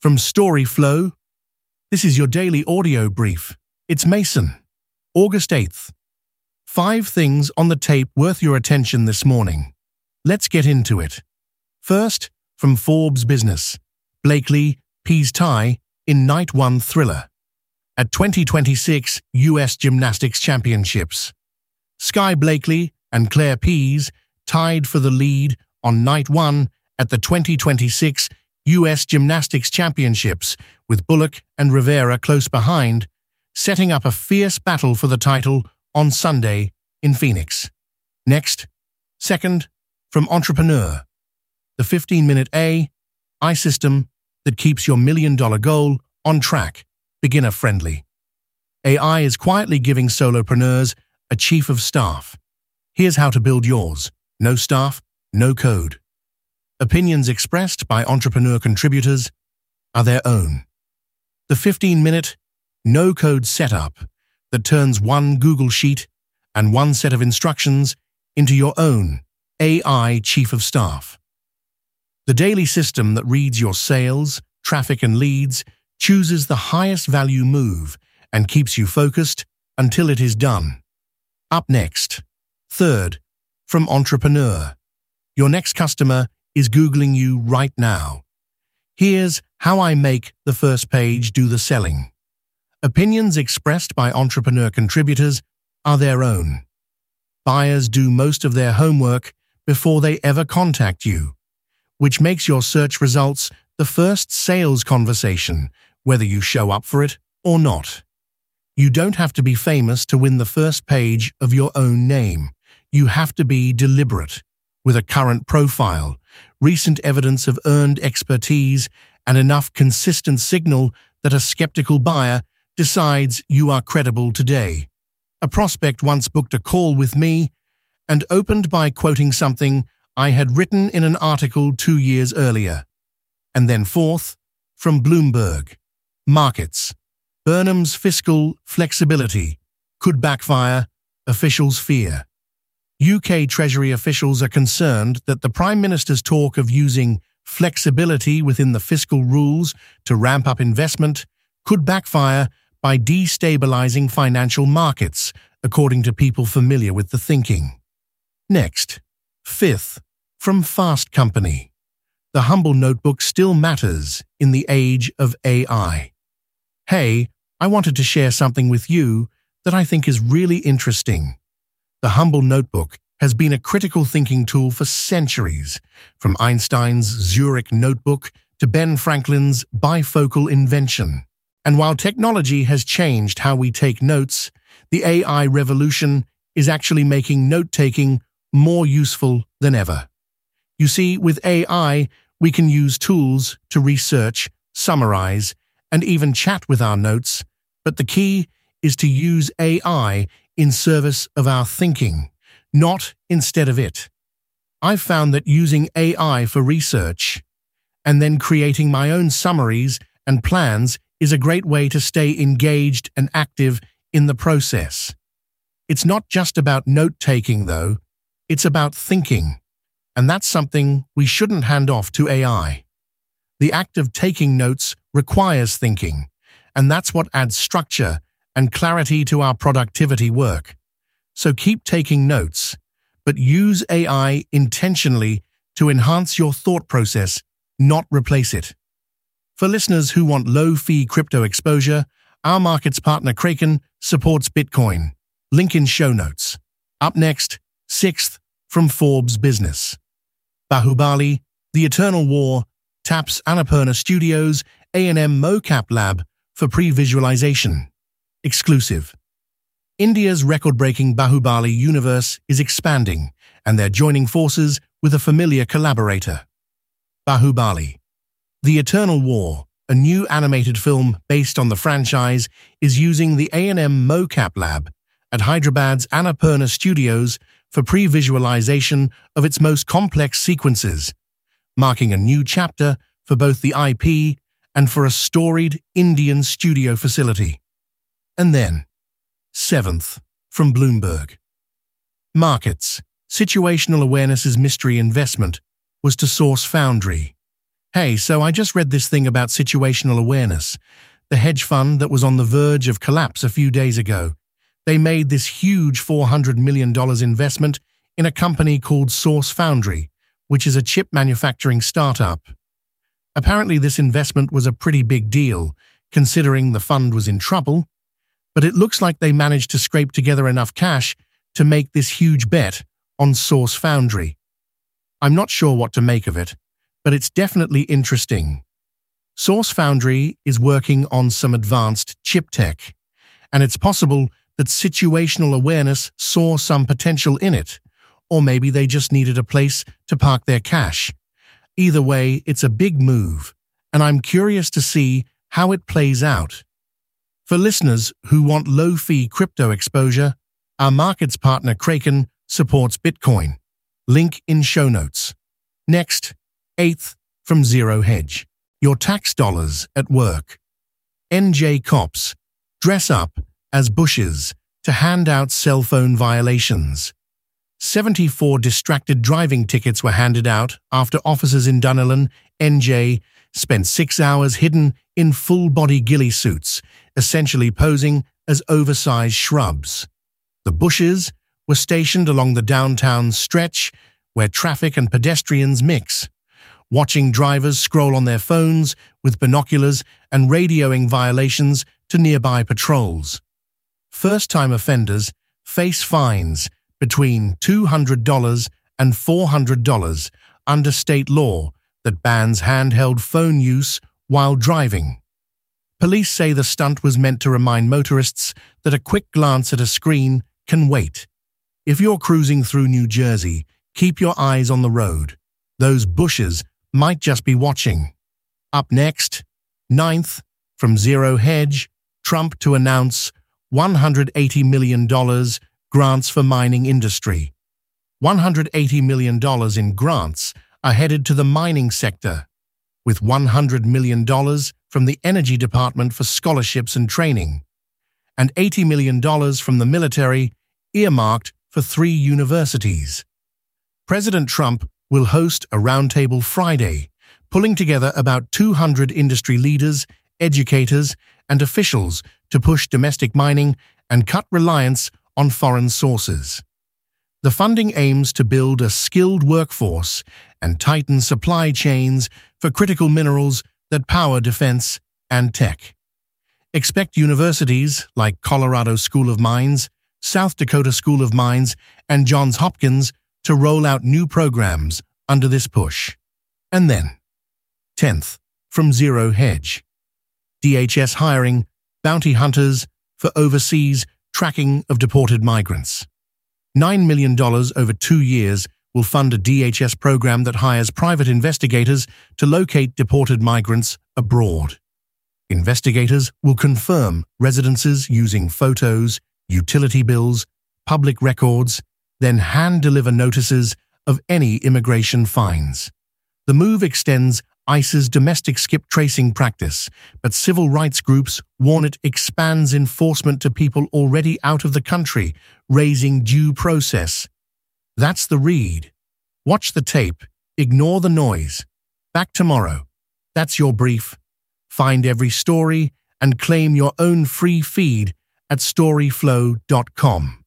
From Storyflow, this is your daily audio brief. It's Mason. August 8th. 5 things on the tape worth your attention this morning. Let's get into it. First, from Forbes Business, Blakely pees tie in Night 1 thriller. At 2026 U.S. Gymnastics Championships, Sky Blakely and Claire Pease tied for the lead on Night 1 at the 2026 U.S. Gymnastics Championships, with Bullock and Rivera close behind, setting up a fierce battle for the title on Sunday in Phoenix. Next, second, from Entrepreneur, the 15-minute AI system that keeps your $1 million goal on track, beginner-friendly. AI is quietly giving solopreneurs a chief of staff. Here's how to build yours. No staff, no code. Opinions expressed by Entrepreneur contributors are their own. The 15-minute, no-code setup that turns one Google Sheet and one set of instructions into your own AI chief of staff. The daily system that reads your sales, traffic, and leads, chooses the highest value move, and keeps you focused until it is done. Up next, third, from Entrepreneur. Your next customer is Googling you right now. Here's how I make the first page do the selling. Opinions expressed by Entrepreneur contributors are their own. Buyers do most of their homework before they ever contact you, which makes your search results the first sales conversation, whether you show up for it or not. You don't have to be famous to win the first page of your own name. You have to be deliberate, with a current profile, recent evidence of earned expertise, and enough consistent signal that a skeptical buyer decides you are credible today. A prospect once booked a call with me and opened by quoting something I had written in an article 2 years earlier. And then fourth, from Bloomberg, Markets. Burnham's fiscal flexibility could backfire, officials fear. UK Treasury officials are concerned that the Prime Minister's talk of using flexibility within the fiscal rules to ramp up investment could backfire by destabilizing financial markets, according to people familiar with the thinking. Next, fifth, from Fast Company. The humble notebook still matters in the age of AI. Hey, I wanted to share something with you that I think is really interesting. The humble notebook has been a critical thinking tool for centuries, from Einstein's Zurich notebook to Ben Franklin's bifocal invention. And while technology has changed how we take notes, the AI revolution is actually making note-taking more useful than ever. You see, with AI, we can use tools to research, summarize, and even chat with our notes, but the key is to use AI in service of our thinking, not instead of it. I've found that using AI for research and then creating my own summaries and plans is a great way to stay engaged and active in the process. It's not just about note-taking, though. It's about thinking, and that's something we shouldn't hand off to AI. The act of taking notes requires thinking, and that's what adds structure and clarity to our productivity work. So keep taking notes, but use AI intentionally to enhance your thought process, not replace it. For listeners who want low-fee crypto exposure, our markets partner Kraken supports Bitcoin. Link in show notes. Up next, sixth, from Forbes Business. Bahubali, The Eternal War, taps Annapurna Studios' A&M Mocap Lab for pre-visualization. Exclusive. India's record-breaking Bahubali universe is expanding, and they're joining forces with a familiar collaborator. Bahubali. The Eternal War, a new animated film based on the franchise, is using the A&M Mocap Lab at Hyderabad's Annapurna Studios for pre-visualization of its most complex sequences, marking a new chapter for both the IP and for a storied Indian studio facility. And then, seventh, from Bloomberg. Markets. Situational Awareness's mystery investment was to Source Foundry. Hey, so I just read this thing about situational awareness, the hedge fund that was on the verge of collapse a few days ago. They made this huge $400 million investment in a company called Source Foundry, which is a chip manufacturing startup. Apparently, this investment was a pretty big deal, considering the fund was in trouble, but it looks like they managed to scrape together enough cash to make this huge bet on Source Foundry. I'm not sure what to make of it, but it's definitely interesting. Source Foundry is working on some advanced chip tech, and it's possible that situational awareness saw some potential in it, or maybe they just needed a place to park their cash. Either way, it's a big move, and I'm curious to see how it plays out. For listeners who want low-fee crypto exposure, our markets partner Kraken supports Bitcoin. Link in show notes. Next, 8th from Zero Hedge. Your tax dollars at work. NJ cops dress up as bushes to hand out cell phone violations. 74 distracted driving tickets were handed out after officers in Dunellen, NJ, spent 6 hours hidden in full-body ghillie suits, essentially posing as oversized shrubs. The bushes were stationed along the downtown stretch where traffic and pedestrians mix, watching drivers scroll on their phones with binoculars and radioing violations to nearby patrols. First-time offenders face fines between $200 and $400 under state law that bans handheld phone use while driving. Police say the stunt was meant to remind motorists that a quick glance at a screen can wait. If you're cruising through New Jersey, keep your eyes on the road. Those bushes might just be watching. Up next, 9th from Zero Hedge, Trump to announce $180 million grants for mining industry. $180 million in grants are headed to the mining sector, with $100 million from the Energy Department for scholarships and training, and $80 million from the military earmarked for 3 universities. President Trump will host a roundtable Friday, pulling together about 200 industry leaders, educators, and officials to push domestic mining and cut reliance on foreign sources. The funding aims to build a skilled workforce and tighten supply chains for critical minerals that power defense and tech. Expect universities like Colorado School of Mines, South Dakota School of Mines, and Johns Hopkins to roll out new programs under this push. And then, 10th from Zero Hedge. DHS hiring bounty hunters for overseas tracking of deported migrants. $9 million over 2 years will fund a DHS program that hires private investigators to locate deported migrants abroad. Investigators will confirm residences using photos, utility bills, public records, then hand-deliver notices of any immigration fines. The move extends ICE's domestic skip tracing practice, but civil rights groups warn it expands enforcement to people already out of the country, raising due process. That's the read. Watch the tape, ignore the noise. Back tomorrow. That's your brief. Find every story and claim your own free feed at storyflow.com.